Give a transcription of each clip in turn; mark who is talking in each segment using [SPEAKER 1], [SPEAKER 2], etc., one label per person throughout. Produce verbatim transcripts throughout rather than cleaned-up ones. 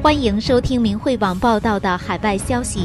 [SPEAKER 1] 欢迎收听明慧网报道的海外消息。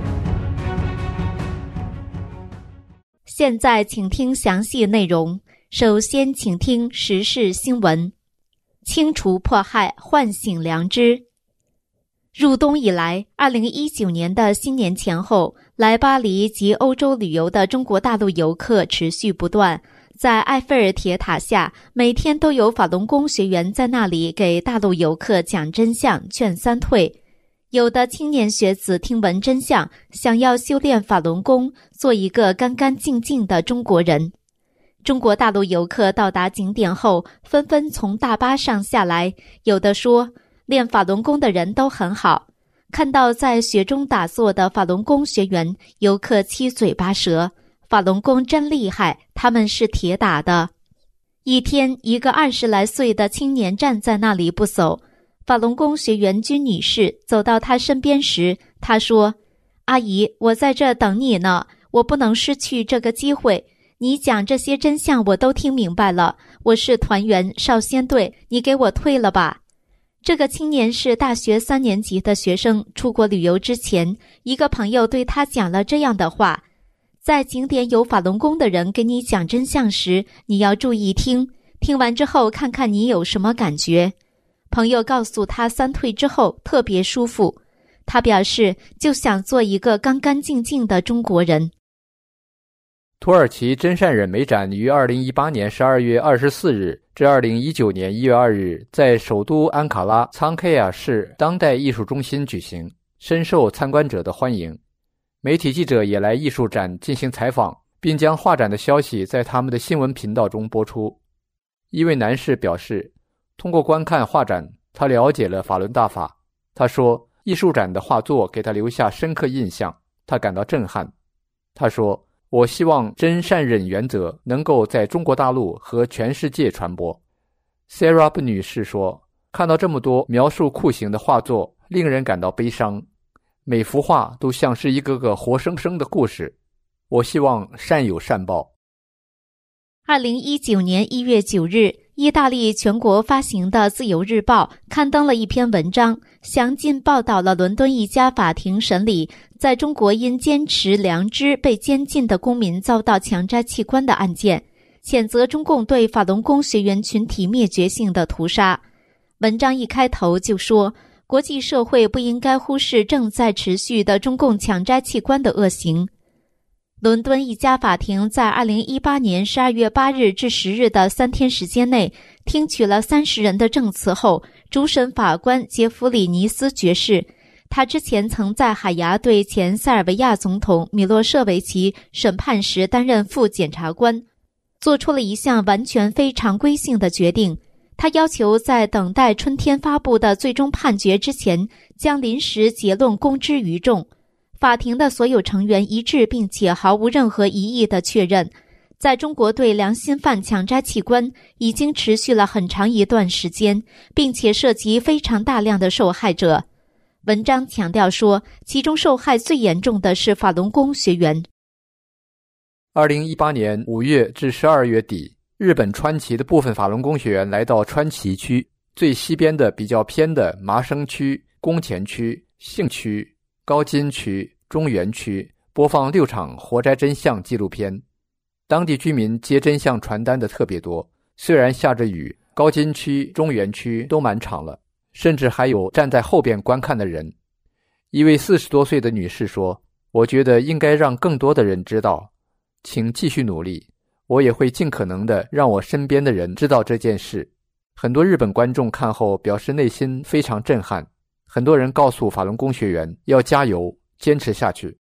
[SPEAKER 1] 现在请听详细内容。首先请听时事新闻。清除迫害，唤醒良知。入冬以来，二零一九年的新年前后，来巴黎及欧洲旅游的中国大陆游客持续不断。在埃菲尔铁塔下，每天都有法轮功学员在那里给大陆游客讲真相，劝三退。有的青年学子听闻真相，想要修炼法轮功，做一个干干净净的中国人。中国大陆游客到达景点后，纷纷从大巴上下来，有的说练法轮功的人都很好。看到在雪中打坐的法轮功学员，游客七嘴八舌，法轮功真厉害，他们是铁打的。一天，一个二十来岁的青年站在那里不走，法轮功学员君女士走到他身边时，他说：阿姨，我在这等你呢，我不能失去这个机会，你讲这些真相我都听明白了，我是团员少先队，你给我退了吧。这个青年是大学三年级的学生，出国旅游之前，一个朋友对他讲了这样的话：在景点有法轮功的人给你讲真相时，你要注意听，听完之后看看你有什么感觉。朋友告诉他三退之后特别舒服，他表示就想做一个干干净净的中国人。
[SPEAKER 2] 土耳其真善忍美展于二零一八年十二月二十四日至二零一九年一月二日在首都安卡拉苍佩亚市当代艺术中心举行，深受参观者的欢迎。媒体记者也来艺术展进行采访，并将画展的消息在他们的新闻频道中播出。一位男士表示，通过观看画展，他了解了法轮大法。他说，艺术展的画作给他留下深刻印象，他感到震撼。他说，我希望真善忍原则能够在中国大陆和全世界传播。 Sarah 女士说，看到这么多描述酷刑的画作，令人感到悲伤，每幅画都像是一个个活生生的故事。我希望善有善报。
[SPEAKER 1] 二零一九年一月九日，意大利全国发行的《自由日报》刊登了一篇文章，详尽报道了伦敦一家法庭审理在中国因坚持良知被监禁的公民遭到强摘器官的案件，谴责中共对法轮功学员群体灭绝性的屠杀。文章一开头就说，国际社会不应该忽视正在持续的中共强摘器官的恶行。伦敦一家法庭在二零一八年十二月八日至十日的三天时间内，听取了三十人的证词后，主审法官杰弗里尼斯爵士，他之前曾在海牙对前塞尔维亚总统米洛舍维奇审判时担任副检察官，做出了一项完全非常规性的决定。他要求在等待春天发布的最终判决之前，将临时结论公之于众。法庭的所有成员一致并且毫无任何疑义地确认，在中国对良心犯强摘器官已经持续了很长一段时间，并且涉及非常大量的受害者。文章强调说，其中受害最严重的是法轮功学员。
[SPEAKER 2] 二零一八年五月至十二月底，日本川崎的部分法轮功学员来到川崎区最西边的比较偏的麻生区、宫前区、幸区、高津区、中原区播放六场活摘真相纪录片。当地居民接真相传单的特别多，虽然下着雨，高津区、中原区都满场了，甚至还有站在后边观看的人。一位四十多岁的女士说，我觉得应该让更多的人知道，请继续努力，我也会尽可能的让我身边的人知道这件事。很多日本观众看后表示内心非常震撼，很多人告诉法轮功学员要加油，坚持下去。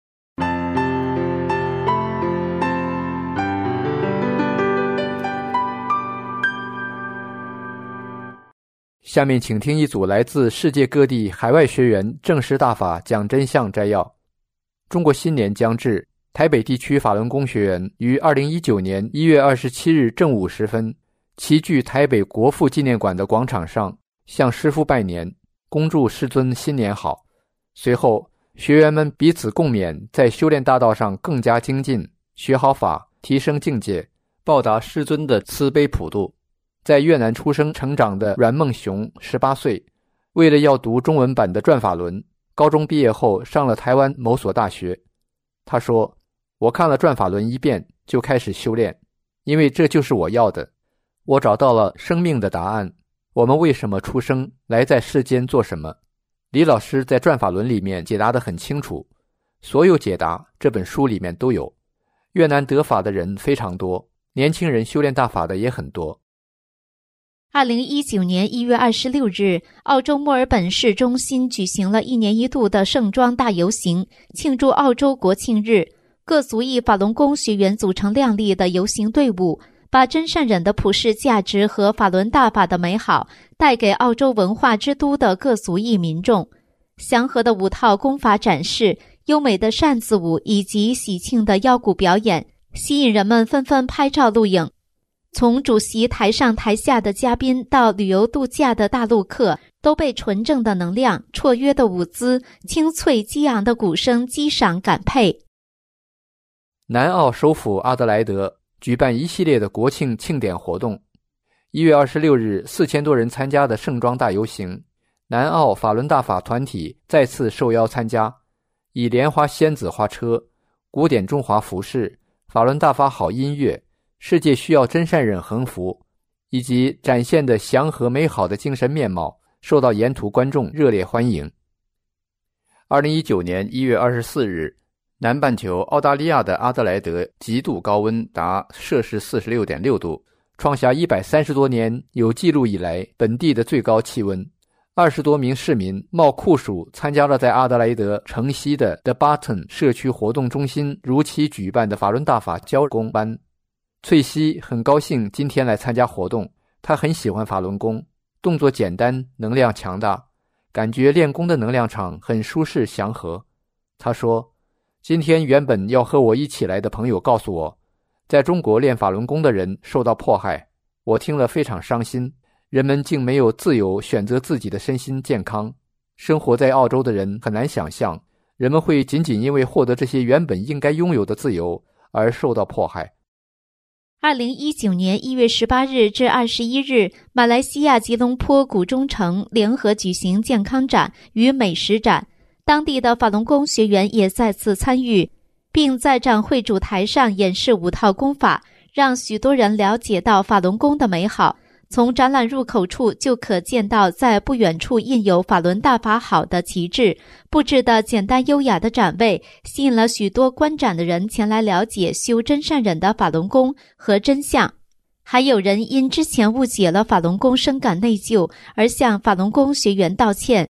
[SPEAKER 2] 下面请听一组来自世界各地海外学员正式大法讲真相摘要。中国新年将至，台北地区法轮功学员于二零一九年一月二十七日正午时分，齐聚台北国父纪念馆的广场上，向师父拜年，恭祝师尊新年好。随后，学员们彼此共勉，在修炼大道上更加精进，学好法，提升境界，报答师尊的慈悲普度。在越南出生成长的阮梦雄十八岁， 为了要读中文版的转法轮，高中毕业后上了台湾某所大学。他说，我看了转法轮一遍就开始修炼，因为这就是我要的。我找到了生命的答案，我们为什么出生，来在世间做什么。李老师在转法轮里面解答得很清楚，所有解答这本书里面都有。越南得法的人非常多，年轻人修炼大法的也很多。
[SPEAKER 1] 二零一九年一月二十六日，澳洲墨尔本市中心举行了一年一度的盛装大游行，庆祝澳洲国庆日。各族裔法轮功学员组成亮丽的游行队伍，把真善忍的普世价值和法轮大法的美好带给澳洲文化之都的各族裔民众。祥和的五套功法展示、优美的扇子舞以及喜庆的腰鼓表演，吸引人们纷纷拍照录影。从主席台上台下的嘉宾到旅游度假的大陆客，都被纯正的能量、绰约的舞姿、清脆激昂的鼓声激赏感佩。
[SPEAKER 2] 南澳首府阿德莱德举办一系列的国庆庆典活动。一月二十六日，四千多人参加的盛装大游行，南澳法轮大法团体再次受邀参加，以莲花仙子花车、古典中华服饰、法轮大法好音乐、世界需要真善忍横幅以及展现的祥和美好的精神面貌，受到沿途观众热烈欢迎。二零一九年一月二十四日，南半球澳大利亚的阿德莱德极度高温达摄氏 四十六点六 度，创下一百三十多年有记录以来本地的最高气温。二十多名市民冒酷暑参加了在阿德莱德城西的 The Button 社区活动中心如期举办的法轮大法教功班。翠西很高兴今天来参加活动，她很喜欢法轮功，动作简单，能量强大，感觉练功的能量场很舒适祥和。她说，今天原本要和我一起来的朋友告诉我，在中国练法轮功的人受到迫害，我听了非常伤心，人们竟没有自由选择自己的身心健康。生活在澳洲的人很难想象，人们会仅仅因为获得这些原本应该拥有的自由而受到迫害。
[SPEAKER 1] 二零一九年一月十八日至二十一日，马来西亚吉隆坡古中城联合举行健康展与美食展，当地的法轮功学员也再次参与，并在展会主台上演示五套功法，让许多人了解到法轮功的美好。从展览入口处就可见到在不远处印有法轮大法好的旗帜，布置的简单优雅的展位吸引了许多观展的人前来了解修真善忍的法轮功和真相。还有人因之前误解了法轮功深感内疚而向法轮功学员道歉。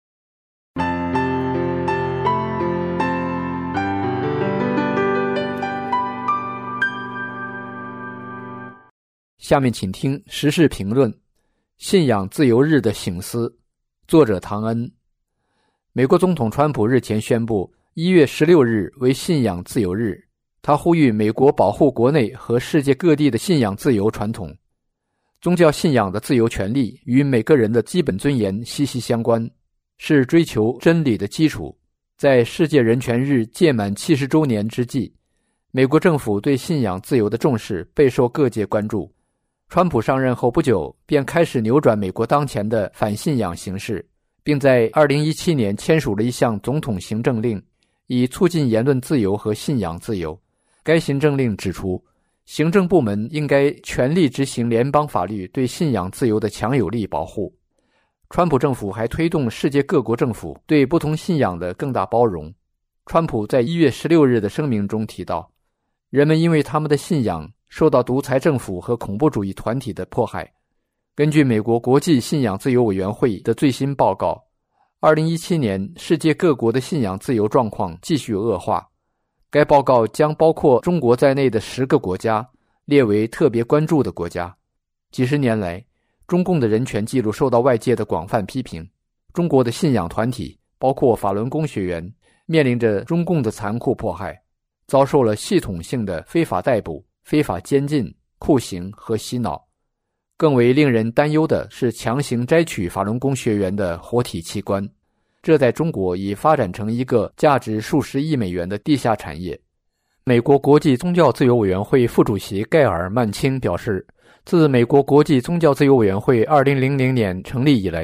[SPEAKER 2] 下面请听时事评论：信仰自由日的省思，作者唐恩。美国总统川普日前宣布一月十六日为信仰自由日，他呼吁美国保护国内和世界各地的信仰自由传统。宗教信仰的自由权利与每个人的基本尊严息息相关，是追求真理的基础。在世界人权日届满七十周年之际，美国政府对信仰自由的重视备受各界关注。川普上任后不久便开始扭转美国当前的反信仰形势，并在二零一七年签署了一项总统行政令，以促进言论自由和信仰自由。该行政令指出，行政部门应该全力执行联邦法律对信仰自由的强有力保护。川普政府还推动世界各国政府对不同信仰的更大包容。川普在一月十六日的声明中提到，人们因为他们的信仰受到独裁政府和恐怖主义团体的迫害。根据美国国际信仰自由委员会的最新报告，二零一七年世界各国的信仰自由状况继续恶化。该报告将包括中国在内的十个国家列为特别关注的国家。几十年来，中共的人权记录受到外界的广泛批评。中国的信仰团体，包括法轮功学员，面临着中共的残酷迫害，遭受了系统性的非法逮捕、非法监禁、酷刑和洗脑。更为令人担忧的是强行摘取法轮功学员的活体器官，这在中国已发展成一个价值数十亿美元的地下产业。美国国际宗教自由委员会副主席盖尔·曼钦表示，自美国国际宗教自由委员会二零零零年成立以来，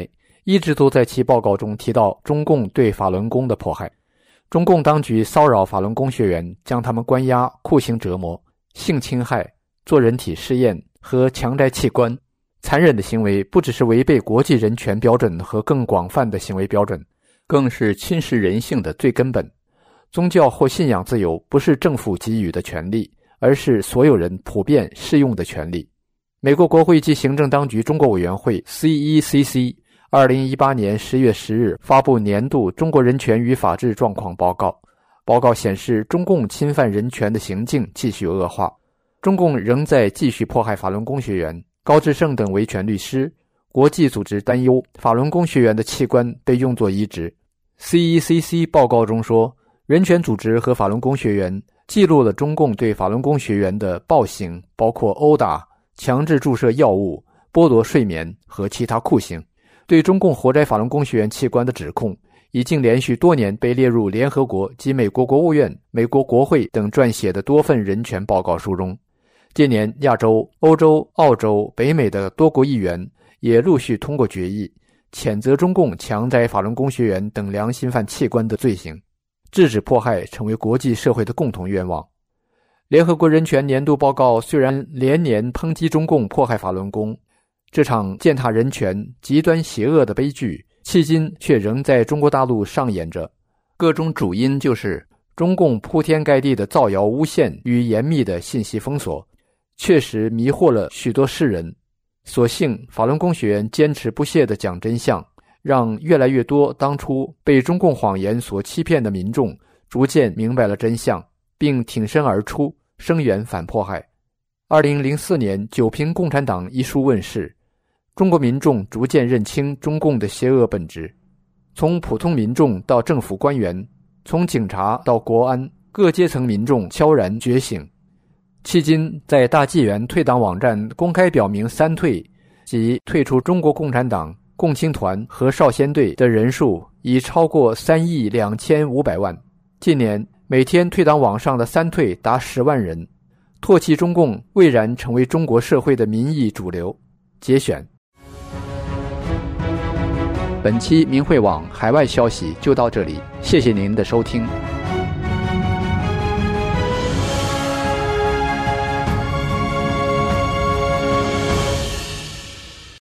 [SPEAKER 2] 一直都在其报告中提到中共对法轮功的迫害。中共当局骚扰法轮功学员，将他们关押、酷刑折磨、性侵害、做人体试验和强摘器官。残忍的行为不只是违背国际人权标准和更广泛的行为标准，更是侵蚀人性的最根本。宗教或信仰自由不是政府给予的权利，而是所有人普遍适用的权利。美国国会及行政当局中国委员会 C E C C 二零一八年十月十日发布年度中国人权与法治状况报告。报告显示，中共侵犯人权的行径继续恶化，中共仍在继续迫害法轮功学员。高志胜等维权律师、国际组织担忧法轮功学员的器官被用作移植。C E C C 报告中说，人权组织和法轮功学员记录了中共对法轮功学员的暴行，包括殴打、强制注射药物、剥夺睡眠和其他酷刑。对中共活摘法轮功学员器官的指控已经连续多年被列入联合国及美国国务院、美国国会等撰写的多份人权报告书中。近年，亚洲、欧洲、澳洲、北美的多国议员也陆续通过决议，谴责中共强摘法轮功学员等良心犯器官的罪行。制止迫害成为国际社会的共同愿望。联合国人权年度报告虽然连年抨击中共迫害法轮功，这场践踏人权、极端邪恶的悲剧，迄今却仍在中国大陆上演着。个中主因就是中共铺天盖地的造谣诬陷与严密的信息封锁，确实迷惑了许多世人。所幸法轮功学员坚持不懈地讲真相，让越来越多当初被中共谎言所欺骗的民众逐渐明白了真相，并挺身而出，声援反迫害。二零零四年《九评共产党》一书问世，中国民众逐渐认清中共的邪恶本质。从普通民众到政府官员，从警察到国安，各阶层民众悄然觉醒。迄今，在大纪元退党网站公开表明三退，即退出中国共产党、共青团和少先队的人数已超过三亿两千五百万。近年，每天退党网上的三退达十万人，唾弃中共蔚然成为中国社会的民意主流。节选。本期明慧网海外消息就到这里，谢谢您的收听。